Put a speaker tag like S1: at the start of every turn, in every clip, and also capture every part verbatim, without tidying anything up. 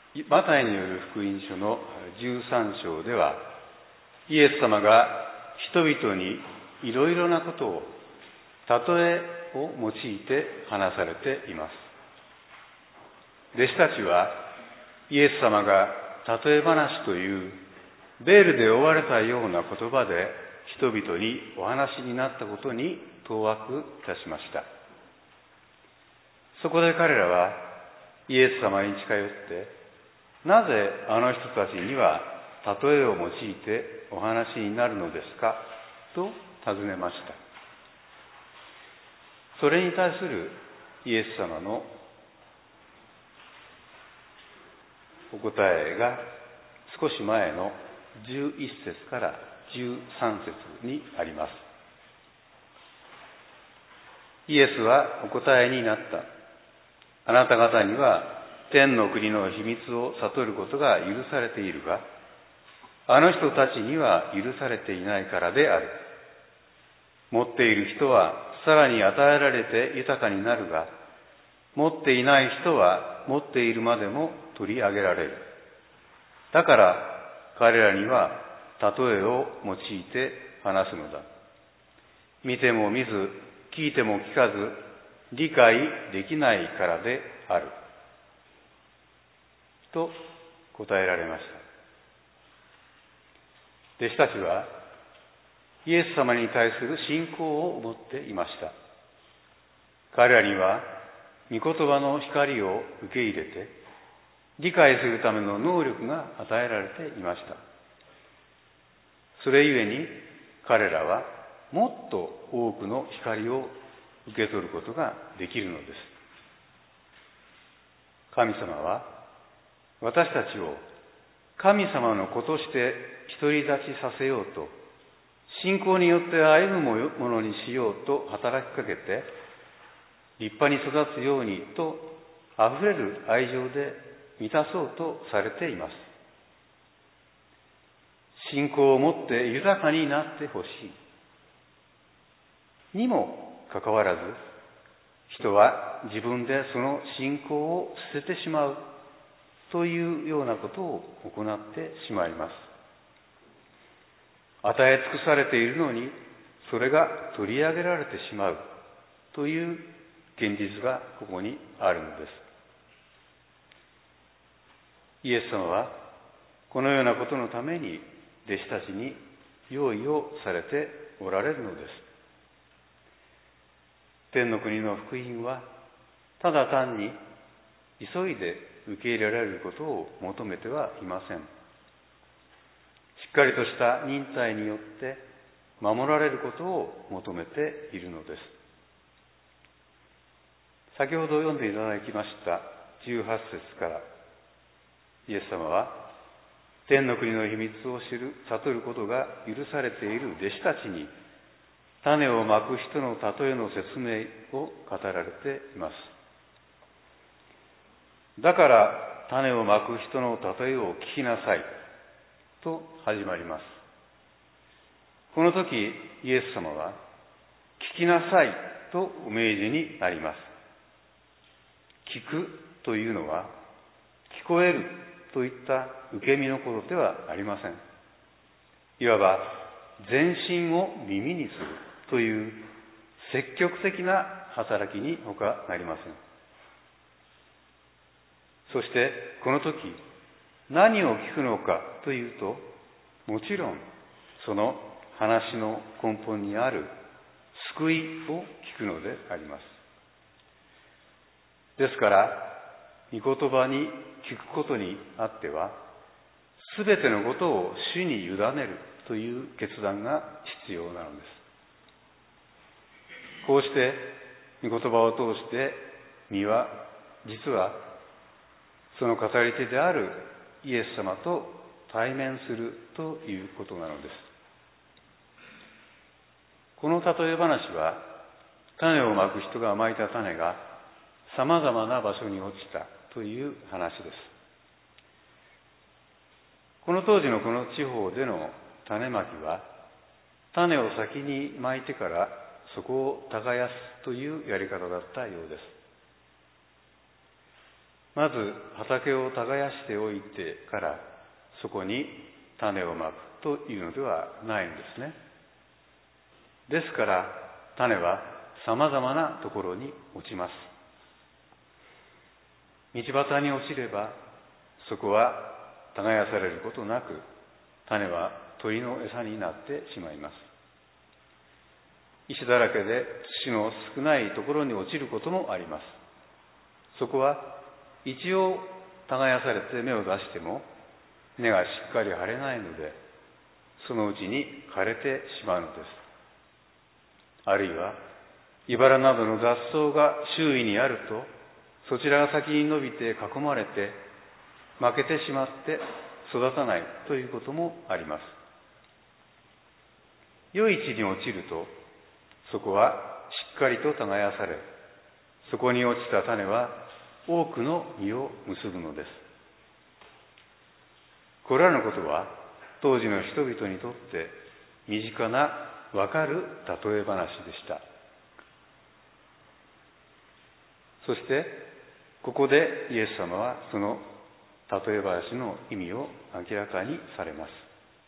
S1: マタイによる福音書のじゅうさん章では、イエス様が人々にいろいろなことを、例えを用いて話されています。弟子たちは、イエス様が例え話というベールで覆われたような言葉で人々にお話になったことに当惑いたしました。そこで彼らはイエス様に近寄って、なぜあの人たちには例えを用いてお話になるのですかと尋ねました。それに対するイエス様のお答えが少し前のじゅういっ節からじゅうさん節にあります。イエスはお答えになった。あなた方には天の国の秘密を悟ることが許されているが、あの人たちには許されていないからである。持っている人はさらに与えられて豊かになるが、持っていない人は持っているまでも取り上げられる。だから彼らには例えを用いて話すのだ。見ても見ず、聞いても聞かず、理解できないからである。と答えられました。弟子たちはイエス様に対する信仰を持っていました。彼らには御言葉の光を受け入れて理解するための能力が与えられていました。それゆえに彼らはもっと多くの光を受け取ることができるのです。神様は私たちを神様の子として独り立ちさせようと、信仰によって歩むものにしようと働きかけて、立派に育つようにとあふれる愛情で満たそうとされています。信仰を持って豊かになってほしい。にもかかわらず、人は自分でその信仰を捨ててしまうというようなことを行ってしまいます。与え尽くされているのに、それが取り上げられてしまうという現実がここにあるのです。イエス様はこのようなことのために弟子たちに用意をされておられるのです。天の国の福音はただ単に急いで受け入れられることを求めてはいません。しっかりとした忍耐によって守られることを求めているのです。先ほど読んでいただきましたじゅうはち節から、イエス様は天の国の秘密を知る、悟ることが許されている弟子たちに種をまく人の例えの説明を語られています。だから種をまく人の例えを聞きなさいと始まります。この時イエス様は聞きなさいとお命じになります。聞くというのは聞こえるといった受け身のことではありません。いわば全身を耳にするという積極的な働きに他なりません。そしてこの時何を聞くのかというと、もちろんその話の根本にある救いを聞くのであります。ですから御言葉に聞くことにあっては、すべてのことを主に委ねるという決断が必要なのです。こうして御言葉を通して身は実はその語り手であるイエス様と対面するということなのです。この例え話は、種をまく人がまいた種がさまざまな場所に落ちたという話です。この当時のこの地方での種まきは、種を先にまいてからそこを耕すというやり方だったようです。 まず畑を耕しておいてからそこに種をまくというのではないんですね。ですから種はさまざまなところに落ちます。道端に落ちればそこは耕されることなく、種は鳥の餌になってしまいます。石だらけで土の少ないところに落ちることもあります。そこは一応耕されて芽を出しても根がしっかり張れないので、そのうちに枯れてしまうのです。あるいは茨などの雑草が周囲にあると、そちらが先に伸びて囲まれて負けてしまって育たないということもあります。良い地に落ちると、そこはしっかりと耕され、そこに落ちた種は多くの実を結ぶのです。これらのことは当時の人々にとって身近なわかる例え話でした。そしてここでイエス様はその例え話の意味を明らかにされます。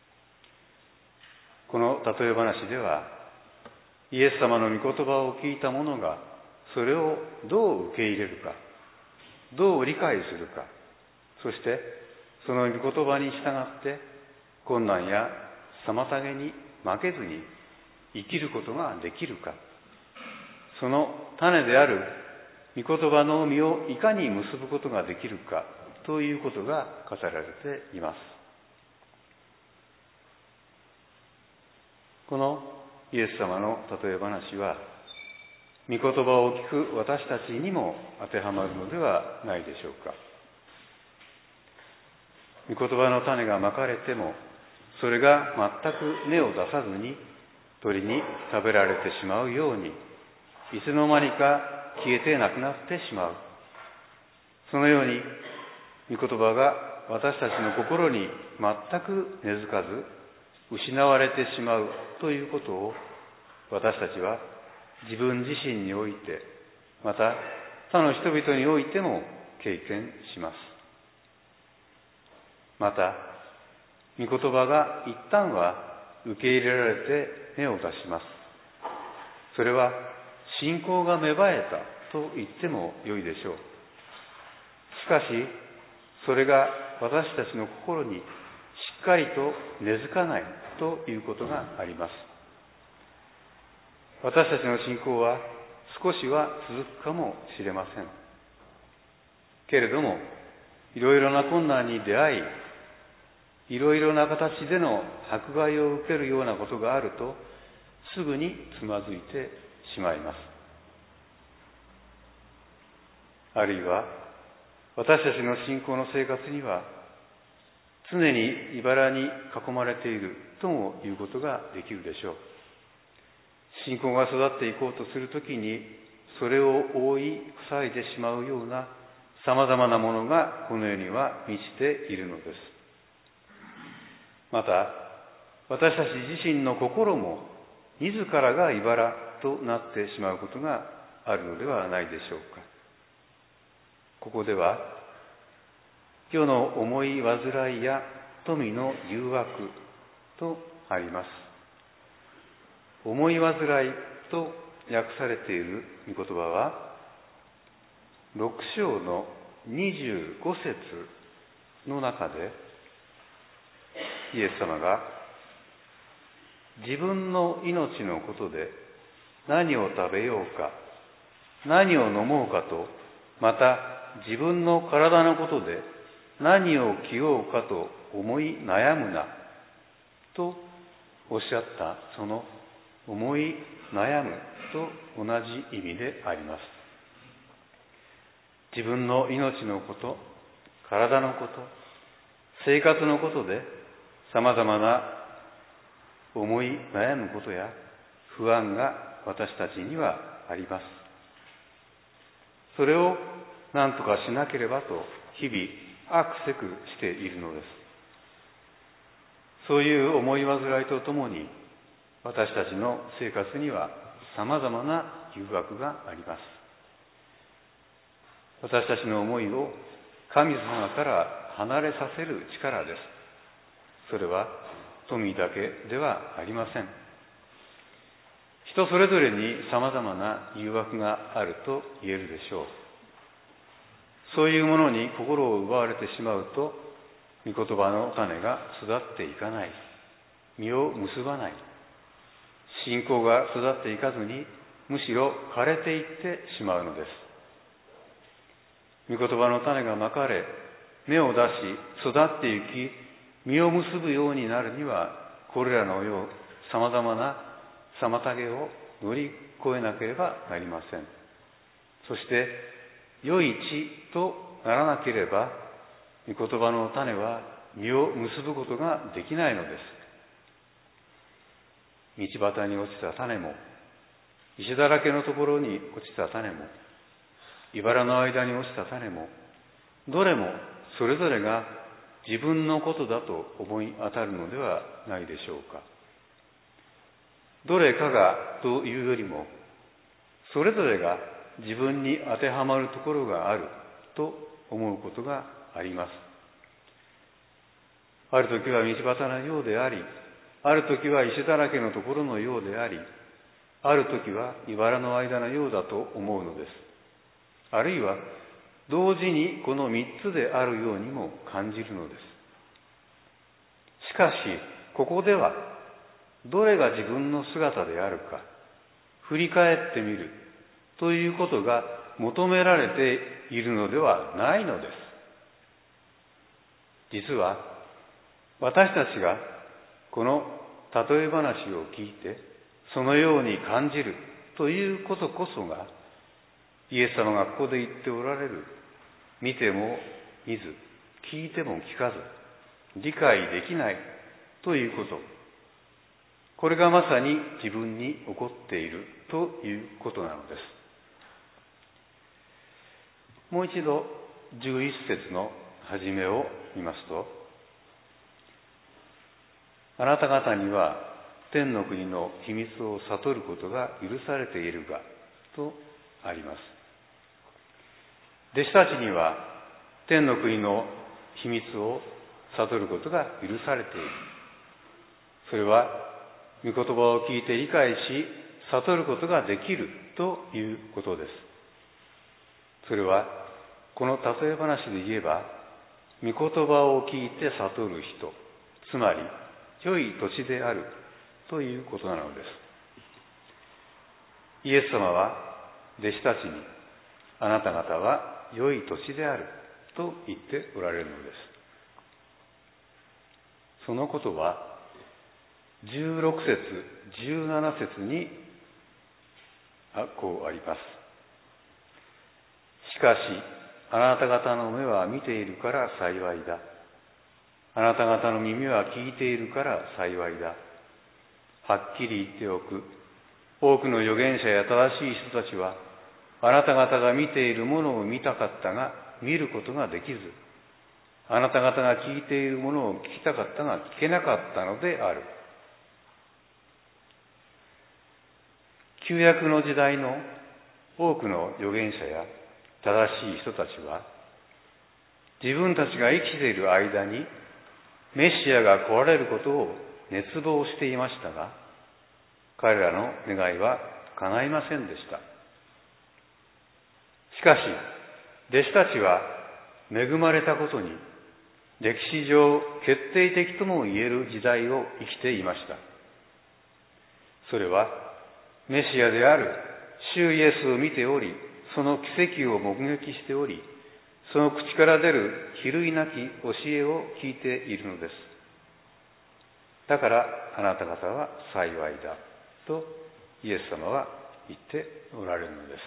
S1: この例え話では、イエス様の御言葉を聞いた者がそれをどう受け入れるか、どう理解するか、そしてその御言葉に従って困難や妨げに負けずに生きることができるか、その種である御言葉の実をいかに結ぶことができるかということが語られています。このイエス様の例え話は、御言葉を聞く私たちにも当てはまるのではないでしょうか。御言葉の種がまかれても、それが全く根を出さずに鳥に食べられてしまうように、いつの間にか消えてなくなってしまう。そのように御言葉が私たちの心に全く根付かず失われてしまうということを、私たちは自分自身において、また他の人々においても経験します。また御言葉が一旦は受け入れられて芽を出します。それは信仰が芽生えたと言ってもよいでしょう。しかしそれが私たちの心にしっかりと根付かないということがあります。私たちの信仰は少しは続くかもしれませんけれども、いろいろな困難に出会い、いろいろな形での迫害を受けるようなことがあると、すぐにつまずいてしまいます。あるいは私たちの信仰の生活には常に茨に囲まれているとも言うことができるでしょう。信仰が育っていこうとするときに、それを覆い塞いでしまうようなさまざまなものがこの世には満ちているのです。また私たち自身の心も自らが茨となってしまうことがあるのではないでしょうか。ここでは世の思い煩いや富の誘惑とあります。思い煩いと訳されている御言葉は、ろく章のにじゅうご節の中で、イエス様が自分の命のことで何を食べようか、何を飲もうかと、また自分の体のことで何を着ようかと思い悩むなとおっしゃった、その思い悩むと同じ意味であります。自分の命のこと、体のこと、生活のことでさまざまな思い悩むことや不安が私たちにはあります。それを何とかしなければと日々あくせくしているのです。そういう思い煩いとともに、私たちの生活にはさまざまな誘惑があります。 私たちの思いを神様から離れさせる力です。それは富だけではありません。人それぞれに様々な誘惑があると言えるでしょう。そういうものに心を奪われてしまうと、御言葉の種が育っていかない、実を結ばない、信仰が育っていかずに、むしろ枯れていってしまうのです。御言葉の種がまかれ、芽を出し、育っていき、実を結ぶようになるには、これらのよう様々な妨げを乗り越えなければなりません。そして、良い地とならなければ、御言葉の種は実を結ぶことができないのです。道端に落ちた種も、石だらけのところに落ちた種も、茨の間に落ちた種も、どれもそれぞれが自分のことだと思い当たるのではないでしょうか。どれかがというよりも、それぞれが自分に当てはまるところがあると思うことがあります。ある時は道端のようであり、ある時は石だらけのところのようであり、ある時は茨の間のようだと思うのです。あるいは同時にこの三つであるようにも感じるのです。しかし、ここではどれが自分の姿であるか振り返ってみるということが求められているのではないのです。実は私たちがこの例え話を聞いてそのように感じるということこそが、イエス様がここで言っておられる、見ても見ず、聞いても聞かず、理解できないということ。これがまさに自分に起こっているということなのです。もう一度じゅういっ節の初めを見ますと、あなた方には天の国の秘密を悟ることが許されているがとあります。弟子たちには天の国の秘密を悟ることが許されている。それは御言葉を聞いて理解し悟ることができるということです。それはこの例え話で言えば、御言葉を聞いて悟る人、つまり良い土地であるということなのです。イエス様は弟子たちに、あなた方は良い土地であると言っておられるのです。そのことはじゅうろく節、じゅうなな節にこうあります。しかしあなた方の目は見ているから幸いだ。あなた方の耳は聞いているから幸いだ。はっきり言っておく。多くの預言者や正しい人たちは、あなた方が見ているものを見たかったが、見ることができず、あなた方が聞いているものを聞きたかったが、聞けなかったのである。旧約の時代の多くの預言者や正しい人たちは、自分たちが生きている間にメシアが来られることを熱望していましたが、彼らの願いは叶いませんでした。しかし、弟子たちは恵まれたことに、歴史上決定的とも言える時代を生きていました。それは、メシアである主イエスを見ており、その奇跡を目撃しており、その口から出る比類なき教えを聞いているのです。だからあなた方は幸いだとイエス様は言っておられるのです。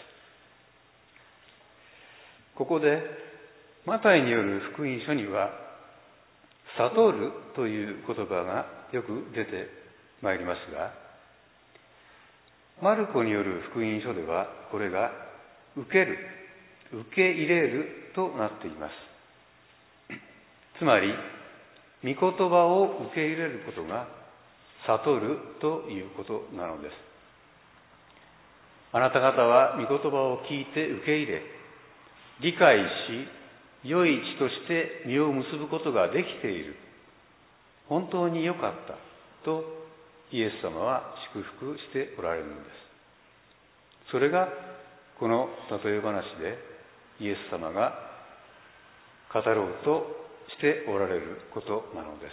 S1: ここでマタイによる福音書には悟るという言葉がよく出てまいりますが、マルコによる福音書ではこれが受ける、受け入れるとなっています。つまり御言葉を受け入れることが悟るということなのです。あなた方は御言葉を聞いて受け入れ、 理解し、良い地として実を結ぶことができている。本当に良かったとイエス様は祝福しておられるのです。それがこの例え話でイエス様が語ろうとしておられることなのです。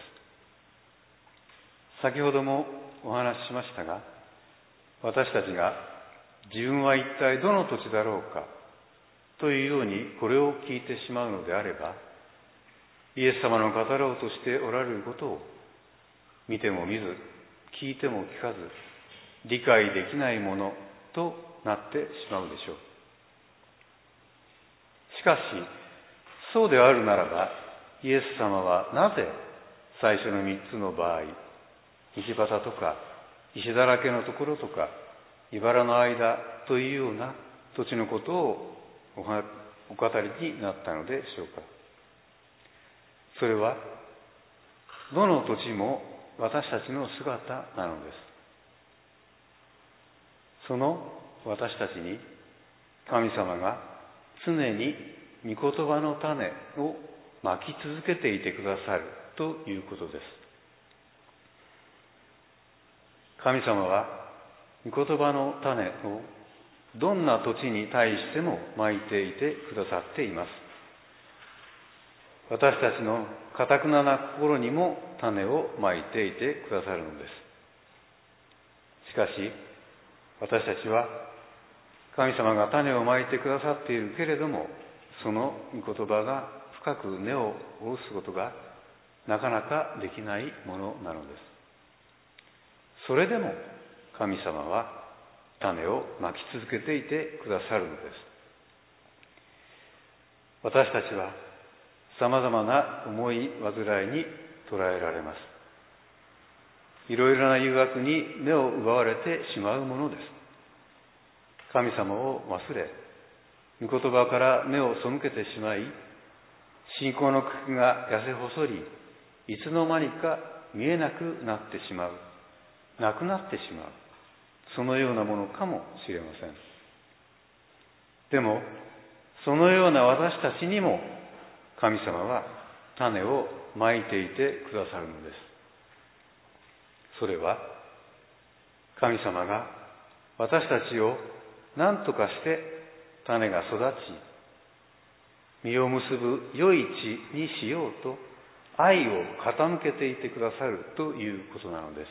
S1: 先ほどもお話ししましたが、私たちが自分は一体どの土地だろうかというようにこれを聞いてしまうのであれば、イエス様の語ろうとしておられることを見ても見ず、聞いても聞かず、理解できないものとなってしまうでしょう。しかし、そうであるならば、イエス様はなぜ最初の三つの場合、道端とか石だらけのところとか茨の間というような土地のことをお語りになったのでしょうか。それはどの土地も私たちの姿なのです。その私たちに神様が常に御言葉の種をまき続けていてくださるということです。神様は御言葉の種をどんな土地に対してもまいていてくださっています。私たちの堅くなな心にも種をまいていてくださるのです。しかし私たちは神様が種をまいてくださっているけれども、その御言葉が深く根を下ろすことがなかなかできないものなのです。それでも神様は種をまき続けていてくださるのです。私たちはさまざまな思い煩いに捉えられます。いろいろな誘惑に目を奪われてしまうものです。神様を忘れ、御言葉から目を背けてしまい、信仰の茎が痩せ細り、いつの間にか見えなくなってしまう、なくなってしまう、そのようなものかもしれません。でも、そのような私たちにも神様は種をまいていてくださるのです。それは、神様が私たちを何とかして種が育ち、実を結ぶ良い地にしようと愛を傾けていてくださるということなのです。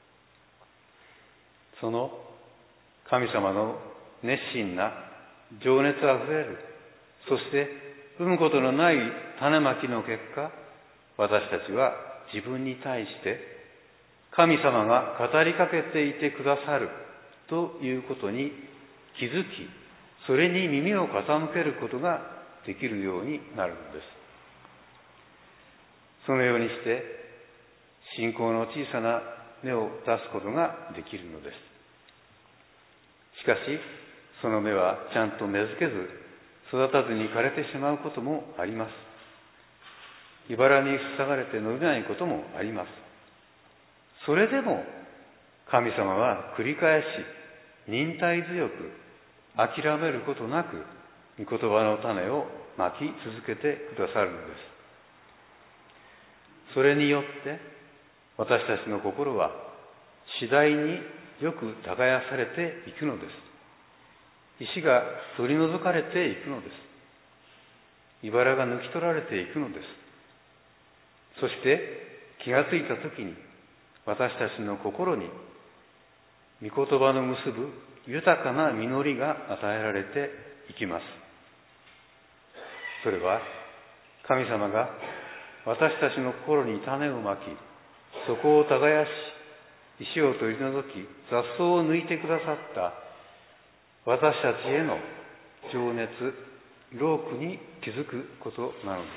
S1: その神様の熱心な情熱あふれる、そして産むことのない種まきの結果、私たちは自分に対して神様が語りかけていてくださるということに気づき、それに耳を傾けることができるようになるのです。そのようにして信仰の小さな芽を出すことができるのです。しかし、その芽はちゃんと芽付けず、育たずに枯れてしまうこともあります。茨に塞がれて伸びないこともあります。それでも神様は繰り返し忍耐強く諦めることなく御言葉の種をまき続けてくださるのです。それによって私たちの心は次第によく耕されていくのです。石が取り除かれていくのです。茨が抜き取られていくのです。そして気がついたときに私たちの心に御言葉の結ぶ豊かな実りが与えられていきます。それは神様が私たちの心に種をまき、そこを耕し、石を取り除き、雑草を抜いてくださった私たちへの情熱、労苦に気づくことなのです。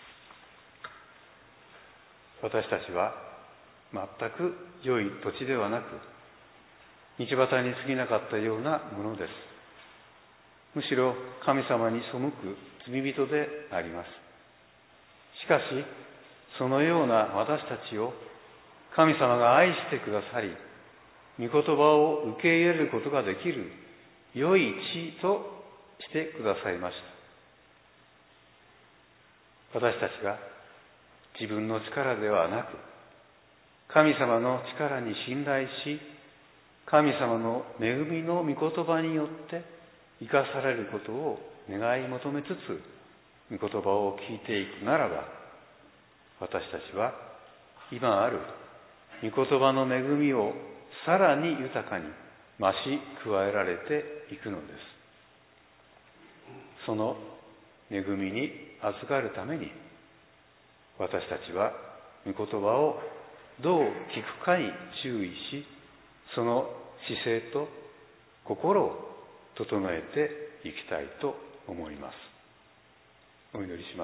S1: 私たちは全く良い土地ではなく、道端に過ぎなかったようなものです。むしろ神様に背く罪人であります。しかし、そのような私たちを神様が愛してくださり、御言葉を受け入れることができる良い地としてくださいまし私たちが自分の力ではなく、神様の力に信頼し、神様の恵みの御言葉によって生かされることを願い求めつつ、御言葉を聞いていくならば、私たちは今ある御言葉の恵みをさらに豊かに増し加えられていくのです。その恵みに預かるために、私たちは御言葉をどう聞くかに注意し、その姿勢と心を整えていきたいと思います。お祈りします。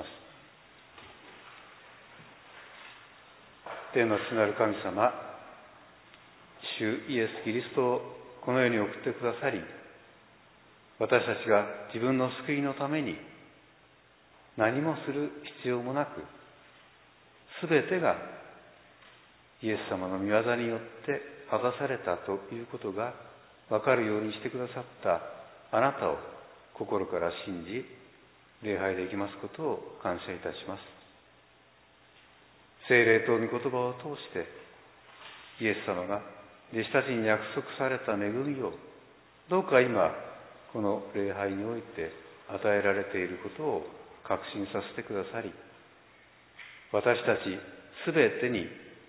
S1: 天の父なる神様、主イエス・キリストをこの世に送ってくださり、私たちが自分の救いのために何もする必要もなく、すべてがイエス様の御業によって果たされたということが分かるようにしてくださったあなたを心から信じ、礼拝できますことを感謝いたします。聖霊と御言葉を通してイエス様が弟子たちに約束された恵みをどうか今この礼拝において与えられていることを確信させてくださり、私たちすべてに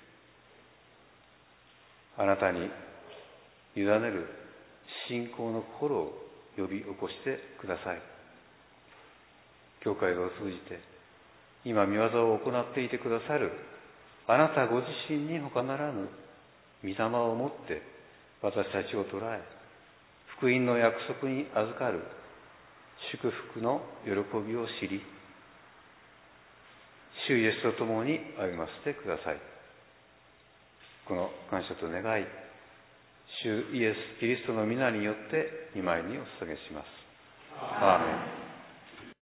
S1: あなたに委ねる信仰の心を呼び起こしてください。教会を通じて今御業を行っていてくださるあなたご自身に他ならぬ御霊をもって私たちを捉え、福音の約束に預かる祝福の喜びを知り、主イエスと共に歩ませてください。この感謝と願い、主イエス・キリストの皆によって御前にお捧げします。アーメン。